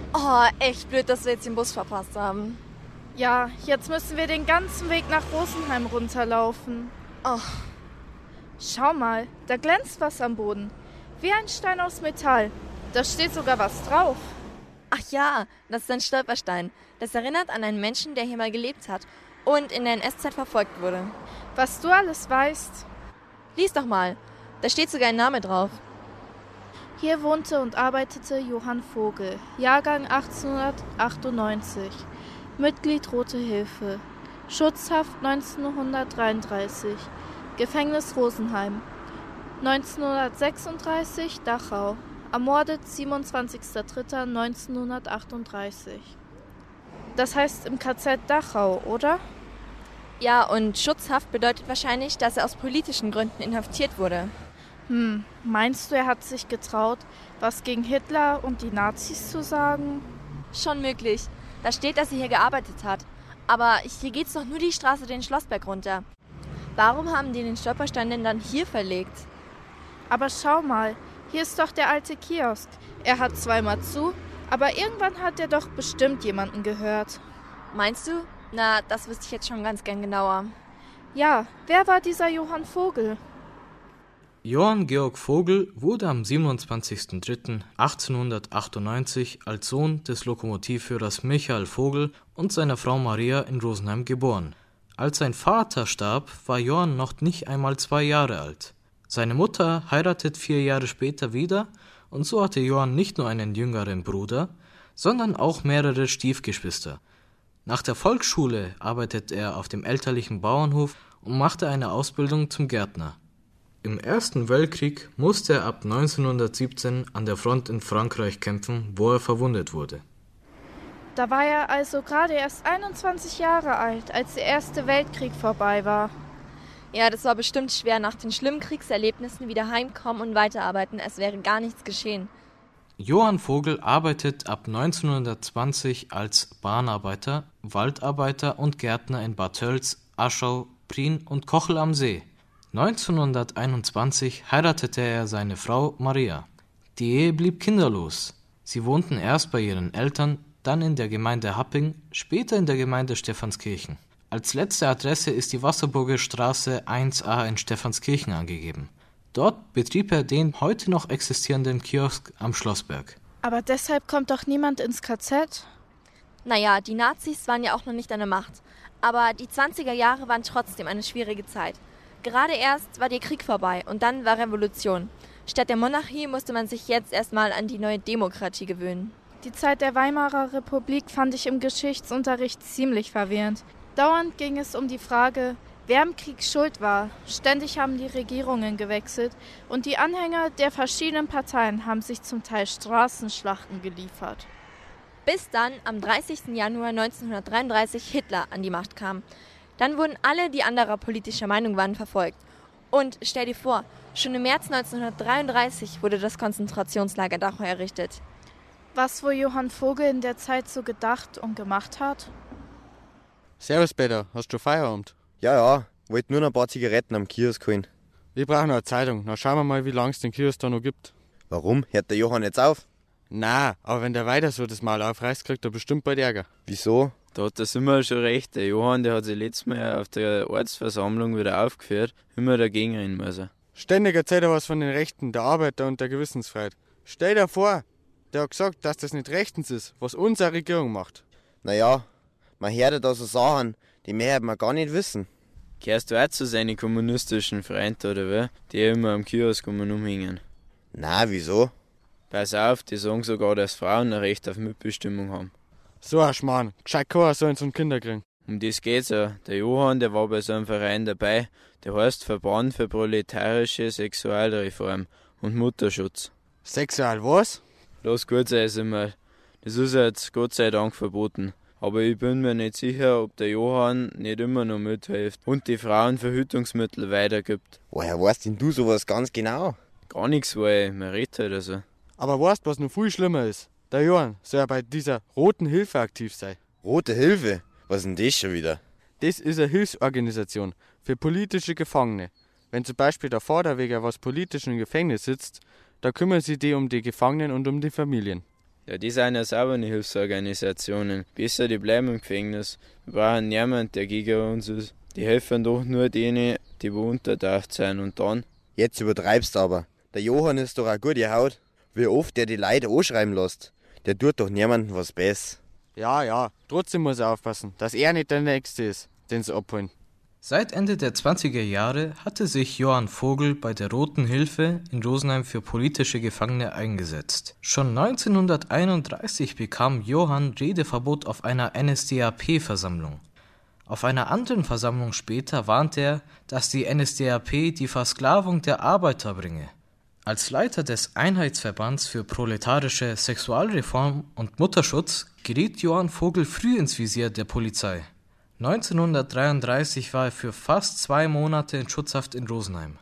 Oh, echt blöd, dass wir jetzt den Bus verpasst haben. Ja, jetzt müssen wir den ganzen Weg nach Rosenheim runterlaufen. Oh. Schau mal, da glänzt was am Boden. Wie ein Stein aus Metall. Da steht sogar was drauf. Ach ja, das ist ein Stolperstein. Das erinnert an einen Menschen, der hier mal gelebt hat und in der NS-Zeit verfolgt wurde. Was du alles weißt. Lies doch mal, da steht sogar ein Name drauf. Hier wohnte und arbeitete Johann Vogel, Jahrgang 1898, Mitglied Rote Hilfe, Schutzhaft 1933, Gefängnis Rosenheim, 1936 Dachau, ermordet 27.03.1938. Das heißt im KZ Dachau, oder? Ja, und Schutzhaft bedeutet wahrscheinlich, dass er aus politischen Gründen inhaftiert wurde. Meinst du, er hat sich getraut, was gegen Hitler und die Nazis zu sagen? Schon möglich. Da steht, dass er hier gearbeitet hat. Aber hier geht's doch nur die Straße den Schlossberg runter. Warum haben die den Stolperstein denn dann hier verlegt? Aber schau mal, hier ist doch der alte Kiosk. Er hat zweimal zu, aber irgendwann hat er doch bestimmt jemanden gehört. Meinst du? Na, das wüsste ich jetzt schon ganz gern genauer. Ja, wer war dieser Johann Vogel? Johann Georg Vogel wurde am 27.03.1898 als Sohn des Lokomotivführers Michael Vogel und seiner Frau Maria in Rosenheim geboren. Als sein Vater starb, war Johann noch nicht einmal 2 Jahre alt. Seine Mutter heiratet 4 Jahre später wieder und so hatte Johann nicht nur einen jüngeren Bruder, sondern auch mehrere Stiefgeschwister. Nach der Volksschule arbeitet er auf dem elterlichen Bauernhof und machte eine Ausbildung zum Gärtner. Im Ersten Weltkrieg musste er ab 1917 an der Front in Frankreich kämpfen, wo er verwundet wurde. Da war er also gerade erst 21 Jahre alt, als der Erste Weltkrieg vorbei war. Ja, das war bestimmt schwer, nach den schlimmen Kriegserlebnissen wieder heimkommen und weiterarbeiten, als wäre gar nichts geschehen. Johann Vogel arbeitet ab 1920 als Bahnarbeiter, Waldarbeiter und Gärtner in Bad Tölz, Aschau, Prien und Kochel am See. 1921 heiratete er seine Frau Maria. Die Ehe blieb kinderlos. Sie wohnten erst bei ihren Eltern, dann in der Gemeinde Happing, später in der Gemeinde Stephanskirchen. Als letzte Adresse ist die Wasserburger Straße 1a in Stephanskirchen angegeben. Dort betrieb er den heute noch existierenden Kiosk am Schlossberg. Aber deshalb kommt doch niemand ins KZ? Naja, die Nazis waren ja auch noch nicht an der Macht. Aber die 20er Jahre waren trotzdem eine schwierige Zeit. Gerade erst war der Krieg vorbei und dann war Revolution. Statt der Monarchie musste man sich jetzt erstmal an die neue Demokratie gewöhnen. Die Zeit der Weimarer Republik fand ich im Geschichtsunterricht ziemlich verwirrend. Dauernd ging es um die Frage, wer im Krieg schuld war. Ständig haben die Regierungen gewechselt und die Anhänger der verschiedenen Parteien haben sich zum Teil Straßenschlachten geliefert. Bis dann am 30. Januar 1933 Hitler an die Macht kam. Dann wurden alle, die anderer politischer Meinung waren, verfolgt. Und stell dir vor, schon im März 1933 wurde das Konzentrationslager Dachau errichtet. Was wohl Johann Vogel in der Zeit so gedacht und gemacht hat? Servus Peter, hast du Feierabend? Ja, wollte nur noch ein paar Zigaretten am Kiosk holen. Ich brauche noch eine Zeitung, dann schauen wir mal, wie lange es den Kiosk da noch gibt. Warum? Hört der Johann jetzt auf? Na, aber wenn der weiter so das Mal aufreißt, kriegt er bestimmt bald Ärger. Wieso? Da hat der Simmer schon recht. Der Johann, der hat sich letztes Mal auf der Ortsversammlung wieder aufgeführt, immer dagegen rennen müssen. Ständig erzählt er was von den Rechten der Arbeiter und der Gewissensfreiheit. Stell dir vor, der hat gesagt, dass das nicht rechtens ist, was unsere Regierung macht. Naja, man hört da so Sachen, die mehr man gar nicht wissen. Gehörst du auch zu seinen kommunistischen Freunden, oder wie? Die immer am Kiosk umhängen. Na, wieso? Pass auf, die sagen sogar, dass Frauen ein Recht auf Mitbestimmung haben. So ein Schmarrn, gescheit keiner soll so ein Kinder kriegen. Um das geht's ja. Der Johann, der war bei so einem Verein dabei, der heißt Verband für proletarische Sexualreform und Mutterschutz. Sexual was? Lass gut sein, Simmerl. Das ist jetzt Gott sei Dank verboten. Aber ich bin mir nicht sicher, ob der Johann nicht immer noch mithilft und die Frauen Verhütungsmittel weitergibt. Woher weißt denn du sowas ganz genau? Gar nichts, weil man redet halt also. Aber weißt du, was noch viel schlimmer ist? Der Johann soll ja bei dieser Roten Hilfe aktiv sein. Rote Hilfe? Was ist denn das schon wieder? Das ist eine Hilfsorganisation für politische Gefangene. Wenn zum Beispiel der Vater wegen was Politischem im Gefängnis sitzt, da kümmern sie die um die Gefangenen und um die Familien. Ja, die sind ja selber eine Hilfsorganisationen. Besser, die bleiben im Gefängnis. Wir brauchen niemanden, der gegen uns ist. Die helfen doch nur denen, die wo untertaucht sind. Und dann? Jetzt übertreibst aber. Der Johann ist doch eine gute Haut. Wie oft der die Leute anschreiben lässt. Der tut doch niemandem was Besseres. Ja, trotzdem muss er aufpassen, dass er nicht der Nächste ist, den sie abholen. Seit Ende der 20er Jahre hatte sich Johann Vogel bei der Roten Hilfe in Rosenheim für politische Gefangene eingesetzt. Schon 1931 bekam Johann Redeverbot auf einer NSDAP-Versammlung. Auf einer anderen Versammlung später warnte er, dass die NSDAP die Versklavung der Arbeiter bringe. Als Leiter des Einheitsverbands für proletarische Sexualreform und Mutterschutz geriet Johann Vogel früh ins Visier der Polizei. 1933 war er für fast 2 Monate in Schutzhaft in Rosenheim.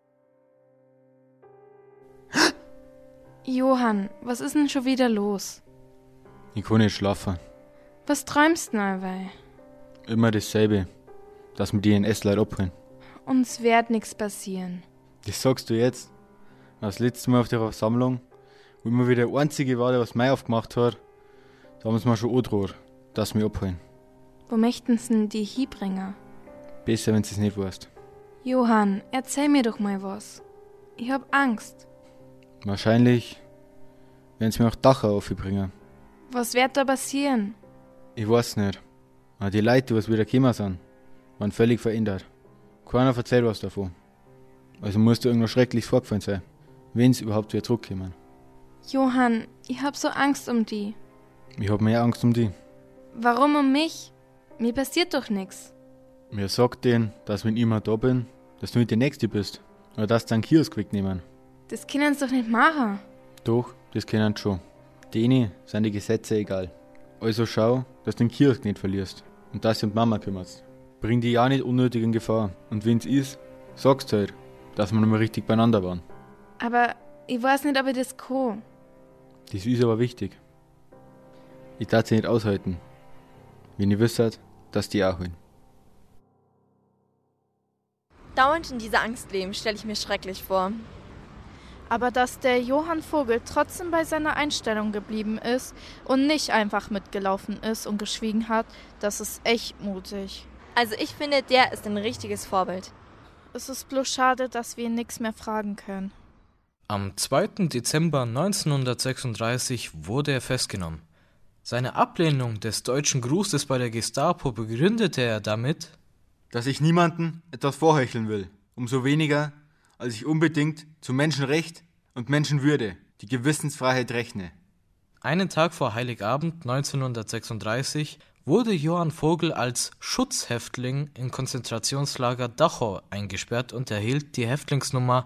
Johann, was ist denn schon wieder los? Ich kann nicht schlafen. Was träumst du denn allweil? Immer dasselbe, dass wir die NS-Leute abholen. Uns wird nichts passieren. Das sagst du jetzt? Das letzte Mal auf der Versammlung, wo immer wieder der Einzige war, der was Mai aufgemacht hat, da haben sie mir schon angedroht, dass wir abholen. Wo möchten sie denn die hinbringen? Besser, wenn du es nicht weißt. Johann, erzähl mir doch mal was. Ich hab Angst. Wahrscheinlich werden sie mir auch Dachau aufbringen. Was wird da passieren? Ich weiß nicht. Aber die Leute, die was wieder gekommen sind, waren völlig verändert. Keiner erzählt was davon. Also muss da irgendwas Schreckliches vorgefallen sein, wenn sie überhaupt wieder zurückkommen. Johann, ich hab so Angst um die. Ich hab mehr Angst um die. Warum um mich? Mir passiert doch nichts. Mir sagt denen, dass wenn ich immer da bin, dass du nicht der Nächste bist. Oder dass sie einen Kiosk wegnehmen. Das können sie doch nicht machen. Doch, das können sie schon. Denen sind die Gesetze egal. Also schau, dass du den Kiosk nicht verlierst. Und dass du um die Mama kümmerst. Bring die ja nicht unnötig in Gefahr. Und wenn's ist, sagst halt, dass wir noch mal richtig beieinander waren. Aber ich weiß nicht, ob ich das kann. Das ist aber wichtig. Ich darf sie nicht aushalten, wenn ich wüsste, dass die auch holen. Dauernd in dieser Angst leben, stelle ich mir schrecklich vor. Aber dass der Johann Vogel trotzdem bei seiner Einstellung geblieben ist und nicht einfach mitgelaufen ist und geschwiegen hat, das ist echt mutig. Also ich finde, der ist ein richtiges Vorbild. Es ist bloß schade, dass wir ihn nichts mehr fragen können. Am 2. Dezember 1936 wurde er festgenommen. Seine Ablehnung des deutschen Grußes bei der Gestapo begründete er damit, dass ich niemandem etwas vorheucheln will, umso weniger, als ich unbedingt zu Menschenrecht und Menschenwürde, die Gewissensfreiheit rechne. Einen Tag vor Heiligabend 1936 wurde Johann Vogel als Schutzhäftling im Konzentrationslager Dachau eingesperrt und erhielt die Häftlingsnummer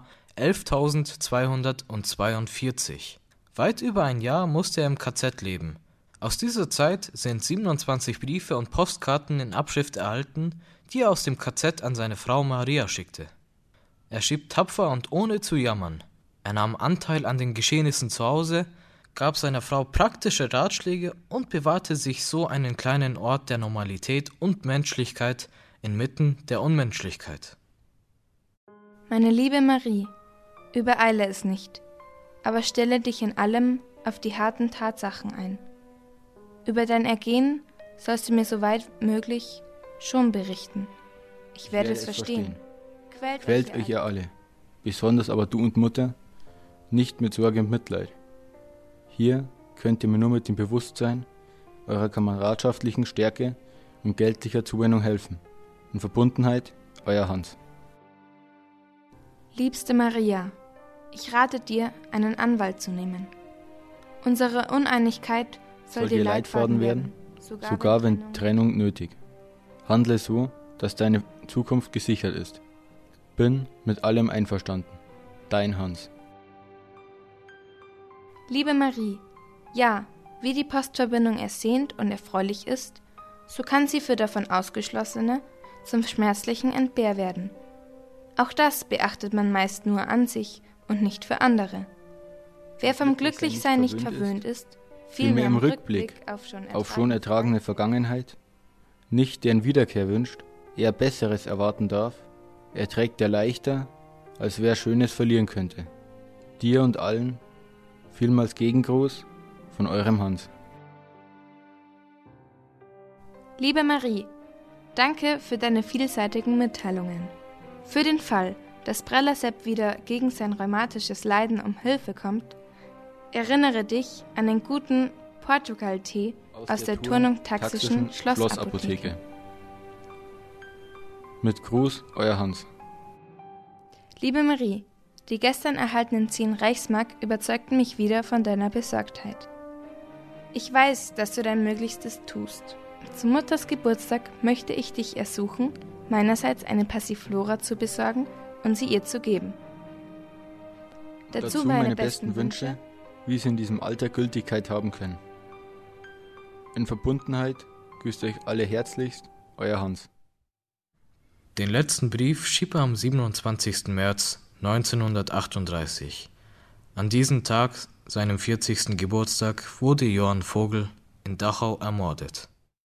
11.242. Weit über ein Jahr musste er im KZ leben. Aus dieser Zeit sind 27 Briefe und Postkarten in Abschrift erhalten, die er aus dem KZ an seine Frau Maria schickte. Er schrieb tapfer und ohne zu jammern. Er nahm Anteil an den Geschehnissen zu Hause, gab seiner Frau praktische Ratschläge und bewahrte sich so einen kleinen Ort der Normalität und Menschlichkeit inmitten der Unmenschlichkeit. Meine liebe Marie, übereile es nicht, aber stelle dich in allem auf die harten Tatsachen ein. Über dein Ergehen sollst du mir soweit möglich schon berichten. Ich werde es verstehen. Quält euch ihr alle, besonders aber du und Mutter, nicht mit Sorge und Mitleid. Hier könnt ihr mir nur mit dem Bewusstsein eurer kameradschaftlichen Stärke und geldlicher Zuwendung helfen. In Verbundenheit, euer Hans. Liebste Maria, ich rate dir, einen Anwalt zu nehmen. Unsere Uneinigkeit soll dir Leidfaden werden, sogar wenn Trennung nötig. Handle so, dass deine Zukunft gesichert ist. Bin mit allem einverstanden. Dein Hans. Liebe Marie, ja, wie die Postverbindung ersehnt und erfreulich ist, so kann sie für davon Ausgeschlossene zum schmerzlichen Entbehr werden. Auch das beachtet man meist nur an sich und nicht für andere. Wer vom Glücklichsein nicht verwöhnt ist, vielmehr im Rückblick auf schon ertragene Vergangenheit, nicht deren Wiederkehr wünscht, eher Besseres erwarten darf, erträgt er leichter, als wer Schönes verlieren könnte. Dir und allen, vielmals Gegengroß, von eurem Hans. Liebe Marie, danke für deine vielseitigen Mitteilungen. Für den Fall, dass Preller Sepp wieder gegen sein rheumatisches Leiden um Hilfe kommt, erinnere dich an den guten Portugal-Tee aus der Turnung-Taxischen Schlossapotheke. Mit Gruß, euer Hans. Liebe Marie, die gestern erhaltenen 10 Reichsmark überzeugten mich wieder von deiner Besorgtheit. Ich weiß, dass du dein Möglichstes tust. Zu Mutters Geburtstag möchte ich dich ersuchen, meinerseits eine Passiflora zu besorgen und sie ihr zu geben. Dazu meine besten Wünsche, wie sie in diesem Alter Gültigkeit haben können. In Verbundenheit grüßt euch alle herzlichst, euer Hans. Den letzten Brief schrieb er am 27. März 1938. An diesem Tag, seinem 40. Geburtstag, wurde Johann Vogel in Dachau ermordet.